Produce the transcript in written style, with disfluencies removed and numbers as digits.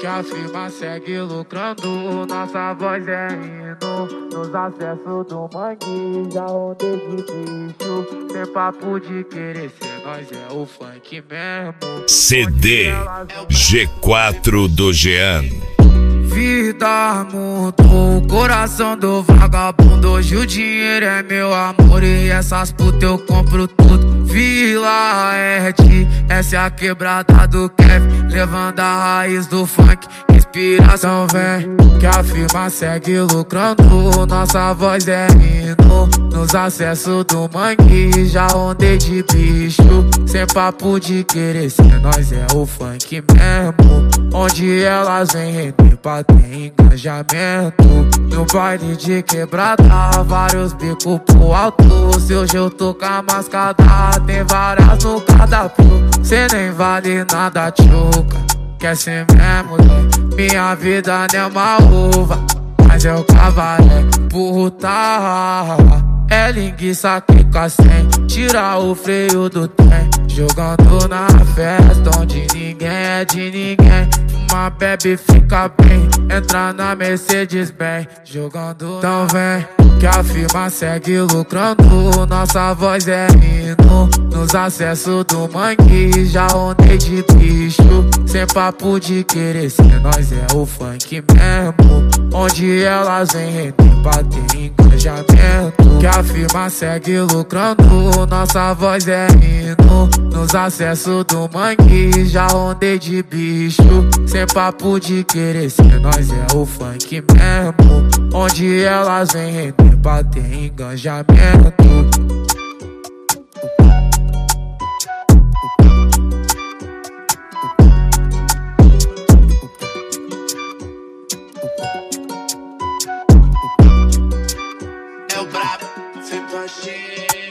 que a firma segue lucrando. Nossa voz é hino nos acessos do mangue. Já ondei de bicho, sem papo de querer ser nós, é o funk mesmo. CD G4 do Jean. Vida mudou o coração do vagabundo. Hoje o dinheiro é meu amor e essas putas eu compro tudo. Vila Ed, essa é a quebrada do Kevin, levando a raiz do funk. Inspiração vem, que a firma segue lucrando. Nossa voz é hino nos acessos do mangue. Já ondei de bicho, sem papo de querer ser nós, é o funk mesmo. Onde elas vêm render pra ter engajamento. No baile de quebrada, vários bicos pro alto. Se hoje eu tô com a mascada, tem várias no cardápio. Cê nem vale nada, tchuca, quer ser mesmo, né? Minha vida não é uma uva, mas eu cavalé puta. É linguiça que cacém, tira o freio do trem. Jogando na festa onde ninguém é de ninguém. Uma bebe fica bem, entra na Mercedes bem. Jogando, então vem, que a firma segue lucrando. Nossa voz é hino nos acessos do mangue. Já ondei de bicho, sem papo de querer ser nós, é o funk mesmo. Onde elas vêm render pra ter engajamento. Que a firma segue lucrando. Nossa voz é hino nos acessos do mangue. Já ondei de bicho, sem papo de querer ser nós, é o funk mesmo. Onde elas vêm render pra ter engajamento. É o brabo, sempre achei.